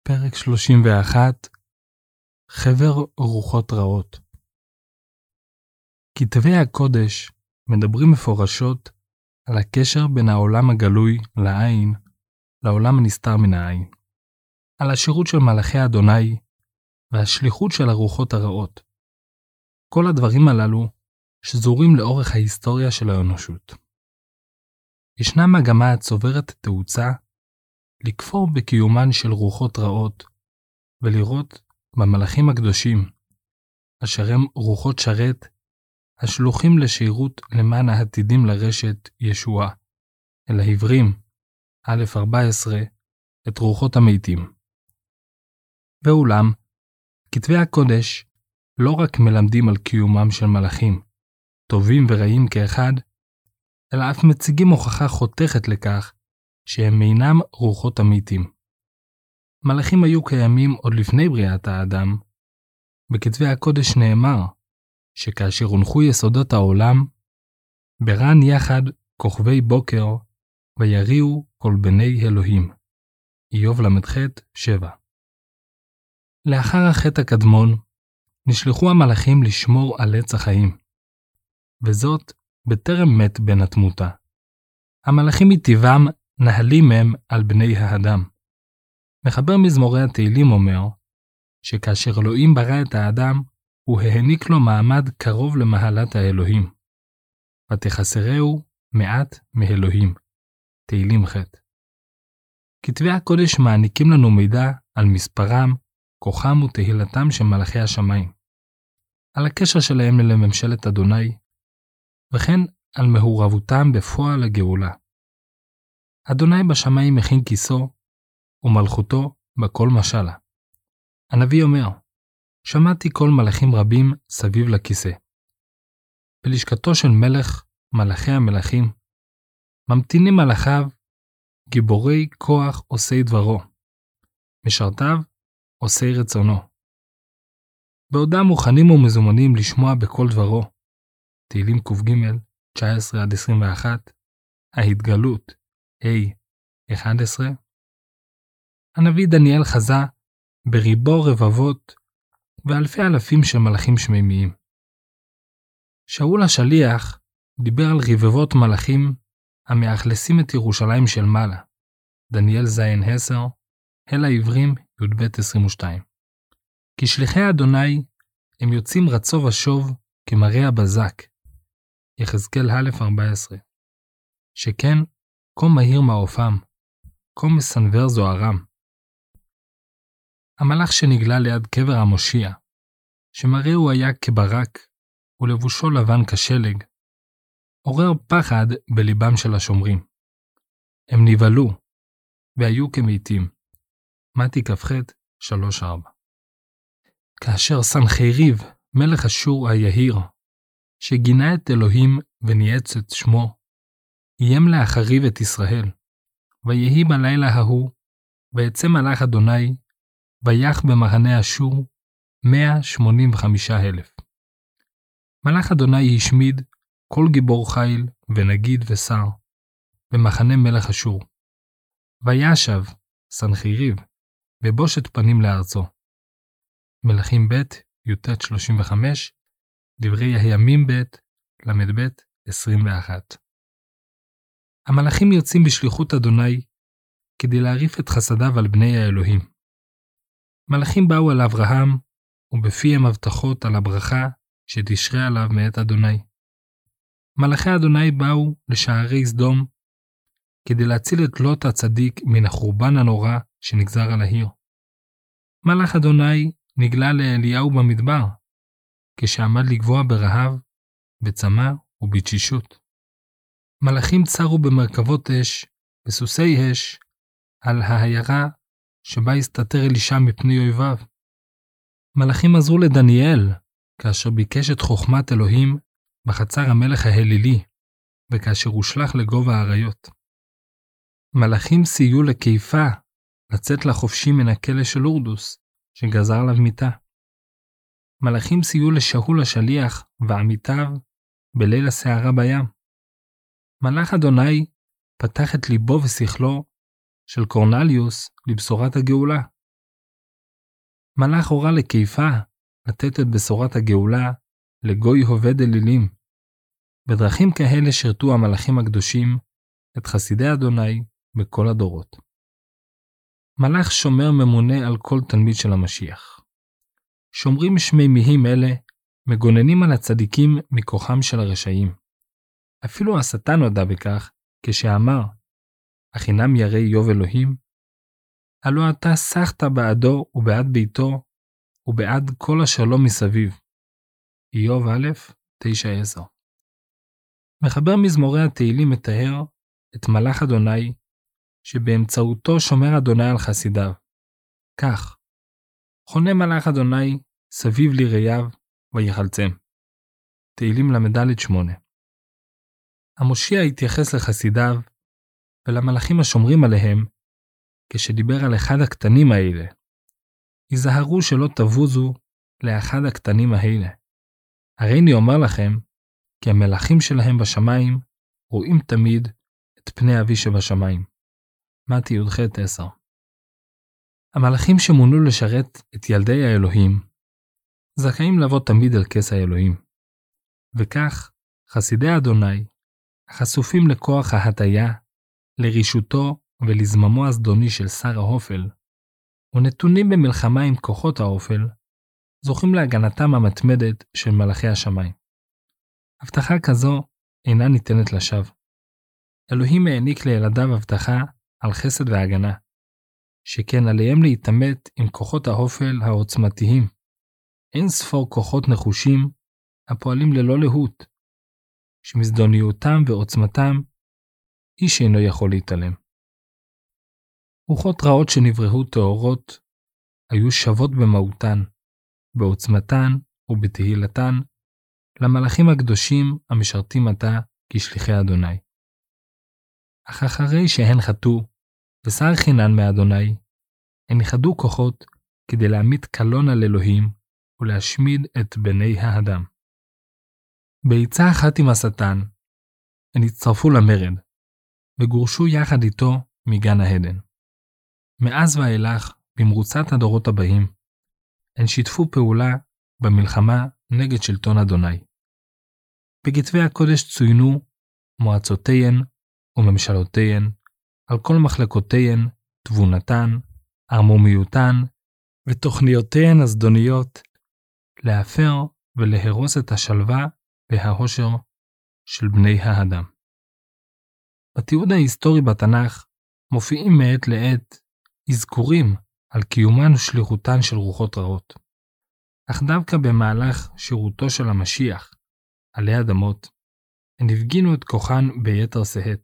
פרק 31 חבר רוחות רעות. כתבי הקודש מדברים מפורשות על הקשר בין העולם הגלוי לעין לעולם הנסתר מן העין, על השירות של מלאכי אדוני והשליחות של הרוחות הרעות. כל הדברים הללו שזורים לאורך ההיסטוריה של האנושות. ישנה מגמה הצוברת תאוצה לכפור בקיומן של רוחות רעות ולראות במלאכים הקדושים, אשר הם רוחות שרת, השלוחים לשירות למען העתידים לרשת ישועה, אל העברים, א' 14, את רוחות המתים. ואולם, כתבי הקודש לא רק מלמדים על קיומם של מלאכים, טובים ורעים כאחד, אלא אף מציגים הוכחה חותכת לכך שהם אינם רוחות המתים. מלאכים היו קיימים עוד לפני בריאת האדם. בכתבי הקודש נאמר שכאשר הונחו יסודות העולם, ברן יחד כוכבי בוקר ויריעו כל בני אלוהים. איוב למ"ח 7. לאחר החטא הקדמון, נשלחו המלאכים לשמור על עץ החיים, וזאת בטרם מת בן התמותה. המלאכים מטבעם נהלים הם על בני האדם. מחבר מזמורי התהילים אומר שכאשר אלוהים ברא את האדם, הוא העניק לו מעמד קרוב למעלת האלוהים. ותחסרהו מעט מאלוהים. תהילים ח'. כתבי הקודש מעניקים לנו מידע על מספרם, כוחם ותהילתם של מלאכי השמיים, על הקשר שלהם לממשלת אדוני, וכן על מעורבותם בפועל הגאולה. אדוני בשמיים מכין כיסו, ומלכותו בכל משלה. הנביא אומר, שמעתי כל מלאכים רבים סביב לכיסא. בלשכתו של מלך מלאכי המלאכים, ממתינים מלאכיו, גיבורי כוח עושי דברו, משרתיו עושי רצונו. בעודם מוכנים ומזומנים לשמוע בכל דברו. תהילים ק"ג 19-21, ההתגלות ה' 11. הנביא דניאל חזה בריבו רבבות ואלפי אלפים של מלאכים שמימיים. שאול השליח דיבר על רבבות מלאכים המאכלסים את ירושלים של מעלה. דניאל ז' 10, אל העברים י"ב 22. כי שליחי אדוני הם יוצאים רצו ושוב כמראה הבזק. יחזקאל א' 14. שכן כה מהיר מעופם, כה מסנבר זוהרם. המלאך שנגלה ליד קבר המושיע, שמראהו היה כברק ולבושו לבן כשלג, עורר פחד בליבם של השומרים. הם נבהלו והיו כמתים. מתי כ"ח 3-4. כאשר סנחריב, מלך אשור היהיר, שגינה את אלוהים ונייץ את שמו, איים להחריב את ישראל, ויהי בלילה ההוא, ויצא מלאך אדוני, ויח במחנה אשור 185,000. מלאך אדוני השמיד כל גיבור חיל ונגיד ושר, במחנה מלך אשור. וישב סנחריב, בבושת פנים לארצו. מלכים ב' י"ט 35, דברי הימים ב' למ"ב 21. המלאכים יוצאים בשליחות אדוני כדי להריף את חסדיו על בני האלוהים. מלאכים באו אל אברהם ובפיהם הבטחות על הברכה שתשרה עליו מאת אדוני. מלאכי אדוני באו לשערי סדום כדי להציל את לוט הצדיק מן החורבן הנורא שנגזר על העיר. מלאך אדוני נגלה לאליהו במדבר כשעמד לגבוע ברעב, בצמא ובתשישות. מלאכים צרו במרכבות אש, בסוסי אש, על העיירה שבה הסתתר אלישע מפני אויביו. מלאכים עזרו לדניאל, כאשר ביקש את חוכמת אלוהים בחצר המלך ההלילי, וכאשר הושלך לגובה האריות. מלאכים סייעו לקיפה לצאת לחופשי מן הכלא של אורדוס, שגזר עליו מיתה. מלאכים סייעו לשאול השליח ועמיתיו בליל הסערה בים. מלאך אדוני פתח את ליבו ושכלו של קורנליוס לבשורת הגאולה, מלאך הורה לקיפה לתת את בשורת הגאולה לגוי הובד אלילים. בדרכים כאלה שרתו המלאכים הקדושים את חסידי אדוני בכל הדורות. מלאך שומר ממונה על כל תלמיד של המשיח. שומרים שמימיים אלה מגוננים על הצדיקים מכוחם של הרשעים. אפילו השטן הודה בכך כשאמר, החינם ירא איוב אלוהים, הלא אתה סחת בעדו ובעד ביתו ובעד כל השלום מסביב. איוב א' 9-10. מחבר מזמורי התהילים מתאר את מלאך אדוני שבאמצעותו שומר אדוני על חסידיו. כך, חונה מלאך אדוני סביב ליראיו ויחלצם. תהילים למד' 8. המושיע התייחס לחסידיו ולמלאכים השומרים עליהם כשדיבר על אחד הקטנים האלה. היזהרו שלא תבוזו לאחד הקטנים האלה. הרי אני אומר לכם כי המלאכים שלהם בשמיים רואים תמיד את פני אבי שבשמיים. מתי י"ח 10. המלאכים שמונו לשרת את ילדי האלוהים זכאים לבוא תמיד אל כס האלוהים. וכך חסידי אדוני החשופים לכוח ההטיה, לרישותו ולזממו הזדוני של שר האופל, ונתונים במלחמה עם כוחות האופל, זוכים להגנתם המתמדת של מלאכי השמיים. הבטחה כזו אינה ניתנת לשווא. אלוהים העניק לילדיו הבטחה על חסד והגנה, שכן עליהם להתעמת עם כוחות האופל העוצמתיים. אין ספור כוחות נחושים הפועלים ללא להות, שמזדוניותם ועוצמתם איש אינו יכול להתעלם. רוחות רעות שנבראו טהורות היו שוות במהותן, בעוצמתן ובתהילתן למלאכים הקדושים המשרתים עתה כשליחי אדוני. אך אחרי שהן חטאו ושר חינן מאדוני, הן יחדו כוחות כדי להמיט קלון על אלוהים ולהשמיד את בני האדם. בעצה אחת עם השטן, הן הצטרפו למרד, וגורשו יחד איתו מגן העדן. מאז ואילך, במרוצת הדורות הבאים, הן שיתפו פעולה במלחמה נגד שלטון אדוני. בכתבי הקודש צוינו מועצותיהן וממשלותיהן, על כל מחלקותיהן, תבונתן, ערמומיותן ותוכניותיהן הזדוניות, להפר ולהרוס את השלווה וההושר של בני האדם. בתיעוד ההיסטורי בתנ"ך מופיעים מעת לעת אזכורים על קיומן ושליחותן של רוחות רעות. אך דווקא במהלך שירותו של המשיח עלי אדמות, הן הפגינו את כוחן ביתר שאת.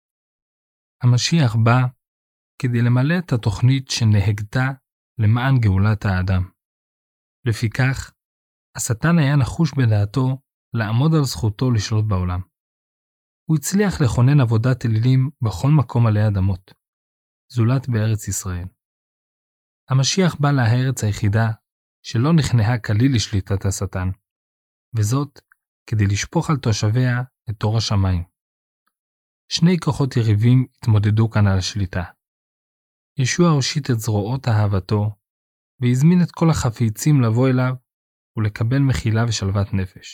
המשיח בא כדי למלא את התוכנית שנהגתה למען גאולת האדם. לפיכך, השטן היה נחוש בדעתו לעמוד על זכותו לשלוט בעולם. הוא הצליח לכונן עבודת אלילים בכל מקום עלי אדמות, זולת בארץ ישראל. המשיח בא לארץ היחידה שלא נכנעה כליל לשליטת השטן, וזאת כדי לשפוך על תושביה את תור השמיים. שני כוחות יריבים התמודדו כאן על השליטה. ישוע הושיט את זרועות אהבתו, והזמין את כל החפיצים לבוא אליו ולקבל מחילה ושלוות נפש.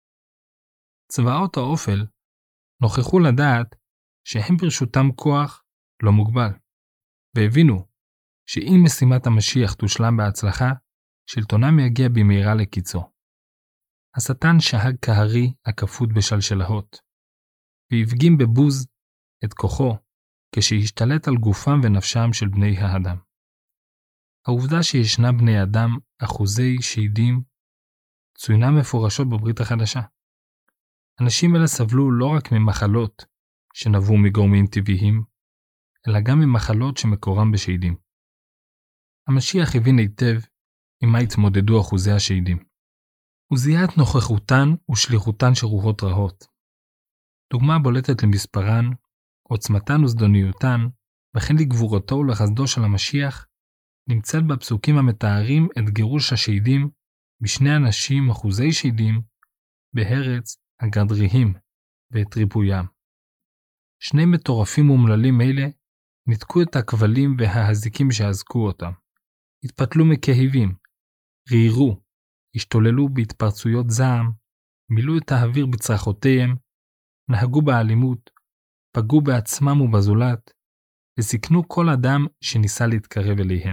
צבאות האופל נוכחו לדעת שהם ברשותם כוח לא מוגבל, והבינו שאם משימת המשיח תושלם בהצלחה, שלטונם יגיע במהרה לקיצו. השטן שהג כהרי הכפות בשלשלהות, והפגין בבוז את כוחו כשהשתלט על גופם ונפשם של בני האדם. העובדה שישנה בני אדם אחוזי שדים צוינה מפורשות בברית החדשה. אנשים אלה סבלו לא רק ממחלות שנבעו מגורמים טבעיים, אלא גם ממחלות שמקורם בשדים. המשיח הבין היטב עם מה התמודדו אחוזי השדים. הוא זיהה את נוכחותן ושליחותן של רוחות רעות. דוגמה בולטת למספרן, עוצמתן וזדוניותן, וכן לגבורתו ולחסדו של המשיח, נמצאת בפסוקים המתארים את גירוש השדים בשני אנשים אחוזי שדים בארץ הגדריים ואת ריפוים. שני מטורפים ומללים אלה ניתקו את הכבלים וההזיקים שהזקו אותם. התפתלו מכאבים ריירו, השתוללו בהתפרצויות זעם, מילאו את האוויר בצרחותיהם, נהגו באלימות, פגעו בעצמם ובזולת, וסיכנו כל אדם שניסה להתקרב אליהם.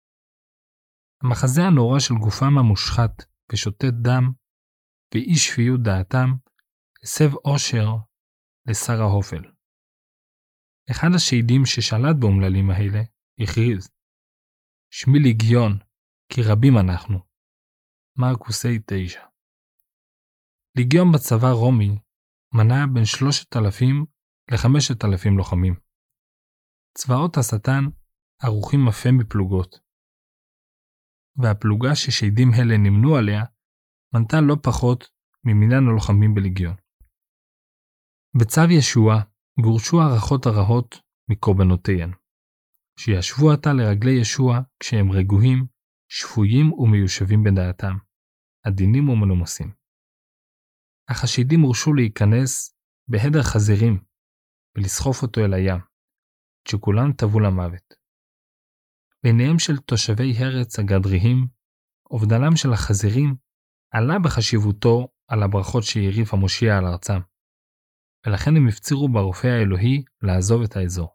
המחזה הנורא של גופם המושחת ושותת דם, ואי שפיות דעתם, הסב אושר לשר ההופל. אחד השהידים ששלט באומללים האלה הכריז, שמי ליגיון, כי רבים אנחנו. מרקוסי 9. ליגיון בצבא רומי מנה בין 3,000 ל-5,000 לוחמים. צבאות השטן ערוכים אף הם בפלוגות. והפלוגה ששהידים אלה נמנו עליה מנתה לא פחות ממניין הלוחמים בליגיון. בצו ישוע גורשו הערכות הרעות מקורבנותיהן, שישבו עתה לרגלי ישוע כשהם רגועים, שפויים ומיושבים בדעתם, עדינים ומנומסים. אך השהידים הורשו להיכנס בהדר חזירים ולסחוף אותו אל הים, שכולם טבעו למוות. בעיניהם של תושבי ארץ הגדריים, אובדנם של החזירים עלה בחשיבותו על הברכות שהריף המושיע על ארצם, ולכן הם הפצירו ברופא האלוהי לעזוב את האזור.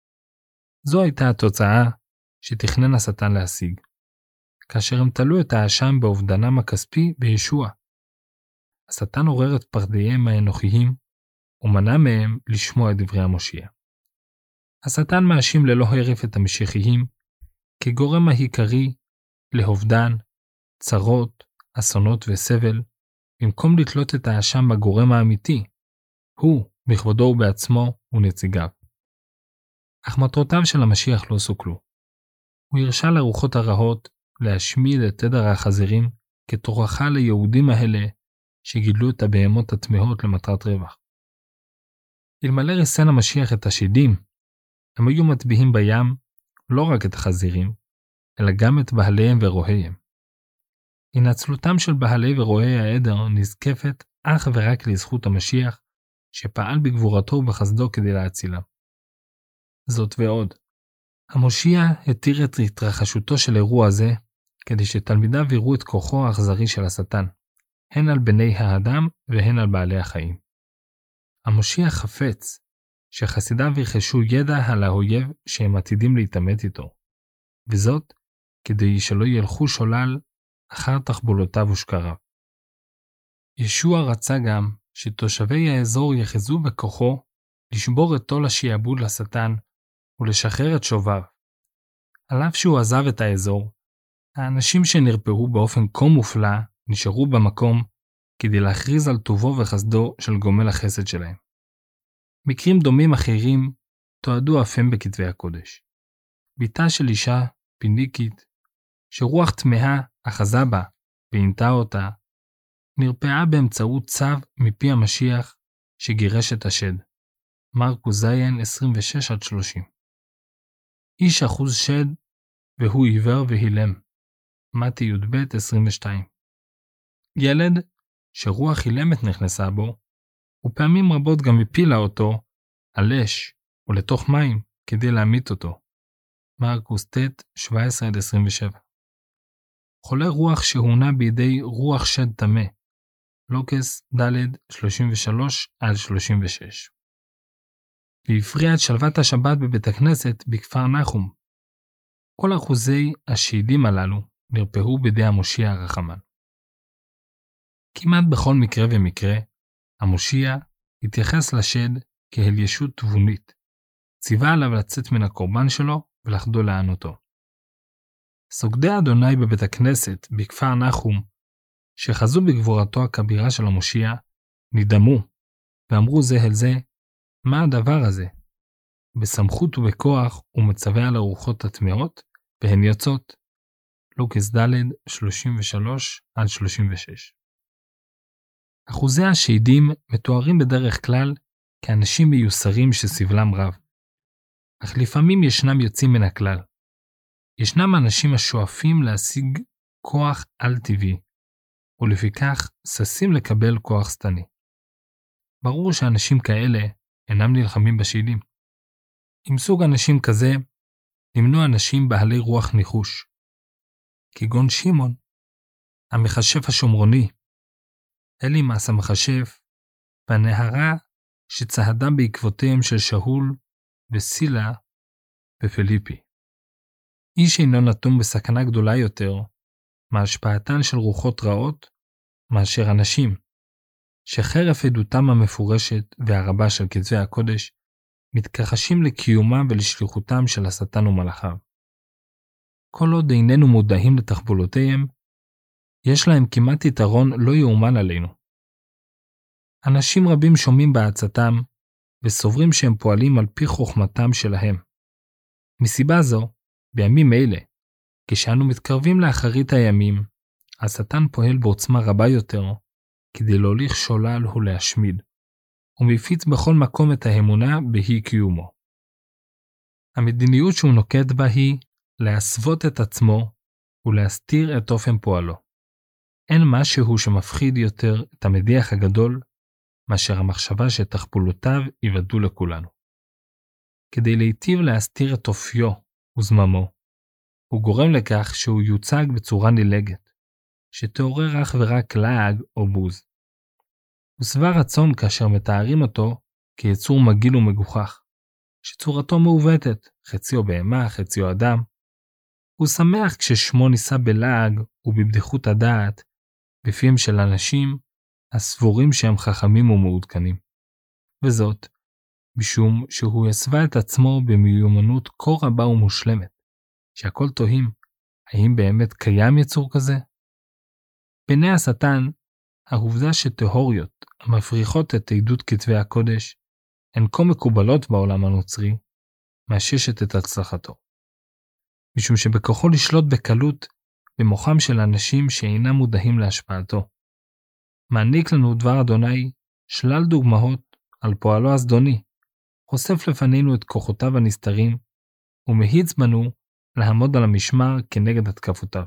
זו הייתה התוצאה שתכנן השטן להשיג, כאשר הם תלו את האשם באובדנם הכספי בישוע. השטן עורר את פחדיהם האנוכיים, ומנע מהם לשמוע את דברי המושיע. השטן מאשים ללא הרף את המשיחיים, כגורם העיקרי לאובדן, צרות, אסונות וסבל, במקום לתלות את האשם בגורם האמיתי, הוא, בכבודו ובעצמו, ונציגיו. אך מטרותיו של המשיח לא סוכלו. הוא הרשה לרוחות הרעות להשמיד את תדר החזירים כתוכחה ליהודים האלה שגידלו את הבהמות התמהות למטרת רווח. אלמלא ריסן המשיח את השהידים, הם היו מטביעים בים לא רק את החזירים, אלא גם את בעליהם ורועיהם. הנצלותם של בעלי ורועי העדר נזקפת אך ורק לזכות המשיח, שפעל בגבורתו ובחסדו כדי להצילם. זאת ועוד, המושיע התיר את התרחשותו של אירוע זה, כדי שתלמידיו יראו את כוחו האכזרי של השטן, הן על בני האדם והן על בעלי החיים. המושיע חפץ שחסידיו ירכשו ידע על האויב שהם עתידים להתעמת איתו, וזאת כדי שלא ילכו שולל אחר תחבולותיו ושקריו. ישוע רצה גם שתושבי האזור יחזו בכוחו לשבור את עול השעבוד לשטן ולשחרר את שוביו. על אף שהוא עזב את האזור, האנשים שנרפאו באופן כה מופלא נשארו במקום כדי להכריז על טובו וחסדו של גומל החסד שלהם. מקרים דומים אחרים תועדו אף הם בכתבי הקודש. ביתה של אישה פיניקית, שרוח תמהה אחזה בה ועינתה אותה, נרפאה באמצעות צו מפי המשיח שגירש את השד. מרקוס זין 26-30. איש אחוז שד והוא עיוור והילם. מתי י"ב 22. ילד שרוח אילמת נכנסה בו, ופעמים רבות גם הפילה אותו על אש ולתוך מים כדי להמית אותו. מרקוס ט 17-27. חולה רוח שהונה בידי רוח שד טמא. לוקס ד' 33-36. והפריע את שלוות השבת בבית הכנסת בכפר נחום. כל אחוזי השהידים הללו נרפאו בידי המושיע הרחמן. כמעט בכל מקרה ומקרה, המושיע התייחס לשד כאל ישות תבונית, ציווה עליו לצאת מן הקורבן שלו ולחדול לענותו. סוגדי אדוני בבית הכנסת בכפר נחום, שחזו בגבורתו הכבירה של המושיע, נדמו ואמרו זה אל זה, מה הדבר הזה? בסמכות ובכוח הוא מצווה על הרוחות הטמאות, והן יוצאות. לוקס ד' 33-36. אחוזי השהידים מתוארים בדרך כלל כאנשים מיוסרים שסבלם רב. אך לפעמים ישנם יוצאים מן הכלל. ישנם אנשים השואפים להשיג כוח על-טבעי, ולפיכך ששים לקבל כוח שטני. ברור שאנשים כאלה אינם נלחמים בשהידים. עם סוג אנשים כזה, נמנו אנשים בעלי רוח ניחוש, כגון שמעון, המכשף השומרוני, אלימאס המכשף, והנהרה שצעדה בעקבותיהם של שאול וסילה ופיליפי. איש אינו נתון בסכנה גדולה יותר מהשפעתן של רוחות רעות מאשר אנשים, שחרף עדותם המפורשת והרבה של כתבי הקודש, מתכחשים לקיומם ולשליחותם של השטן ומלאכיו. כל עוד איננו מודעים לתחבולותיהם, יש להם כמעט יתרון לא יאומן עלינו. אנשים רבים שומעים בעצתם וסוברים שהם פועלים על פי חוכמתם שלהם. מסיבה זו, בימים אלה, כשאנו מתקרבים לאחרית הימים, השטן פועל בעוצמה רבה יותר כדי להוליך שולל ולהשמיד, ומפיץ בכל מקום את האמונה באי קיומו. המדיניות שהוא נוקט בה היא להסוות את עצמו ולהסתיר את אופן פועלו. אין משהו שמפחיד יותר את המדיח הגדול מאשר המחשבה שתחבולותיו יוודאו לכולנו. כדי להיטיב להסתיר את אופיו וזממו, הוא גורם לכך שהוא יוצג בצורה נלגת, שתעורר אך ורק לעג או בוז. הוא שבע רצון כאשר מתארים אותו כיצור מגעיל ומגוחך, שצורתו מעוותת, חציו בהמה, חציו אדם. הוא שמח כששמו נישא בלעג ובבדיחות הדעת בפיהם של אנשים הסבורים שהם חכמים ומעודכנים. וזאת, משום שהוא יסווה את עצמו במיומנות כה רבה ומושלמת, שהכל תוהים, האם באמת קיים יצור כזה? בעיני השטן, העובדה שתיאוריות המפריחות את עדות כתבי הקודש הן כה מקובלות בעולם הנוצרי, מאששת את הצלחתו. משום שבכוחו לשלוט בקלות במוחם של אנשים שאינם מודעים להשפעתו. מעניק לנו דבר אדוני שלל דוגמאות על פועלו הזדוני, חושף לפנינו את כוחותיו הנסתרים, ומהיץ בנו לעמוד על המשמר כנגד התקפותיו.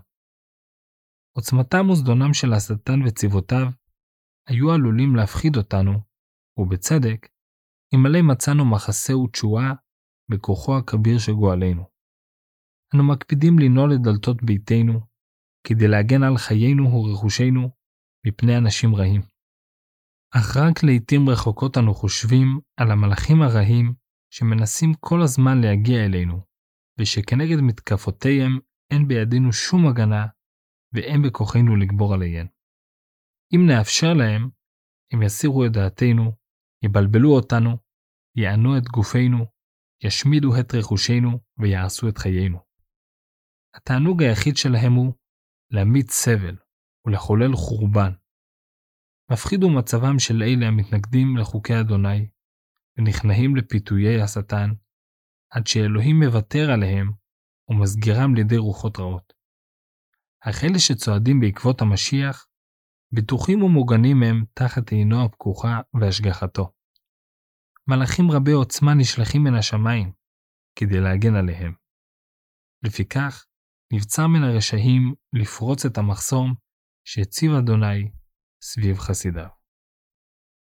עוצמתם וזדונם של השטן וצבאותיו היו עלולים להפחיד אותנו, ובצדק, אלמלא מצאנו מחסה ותשועה בכוחו הכביר של גואלנו. אנו מקפידים לנעול את דלתות ביתנו, כדי להגן על חיינו ורכושנו מפני אנשים רעים. אך רק לעתים רחוקות אנו חושבים על המלאכים הרעים שמנסים כל הזמן להגיע אלינו, ושכנגד מתקפותיהם אין בידינו שום הגנה, ואין בכוחנו לגבור עליהן. אם נאפשר להם, הם יסירו את דעתנו, יבלבלו אותנו, יענו את גופנו, ישמידו את רכושנו ויעשו את חיינו. התענוג היחיד שלהם הוא להמיט סבל ולחולל חורבן. מפחיד הוא מצבם של אלה המתנגדים לחוקי אדוני, ונכנעים לפיתויי השטן, עד שאלוהים מוותר עליהם ומסגירם לידי רוחות רעות. אך אלה שצועדים בעקבות המשיח, בטוחים ומוגנים הם תחת עינו הפקוחה והשגחתו. מלאכים רבי עוצמה נשלחים מן השמיים, כדי להגן עליהם. לפיכך, נבצר מן הרשעים לפרוץ את המחסום שהציב אדוני סביב חסידיו.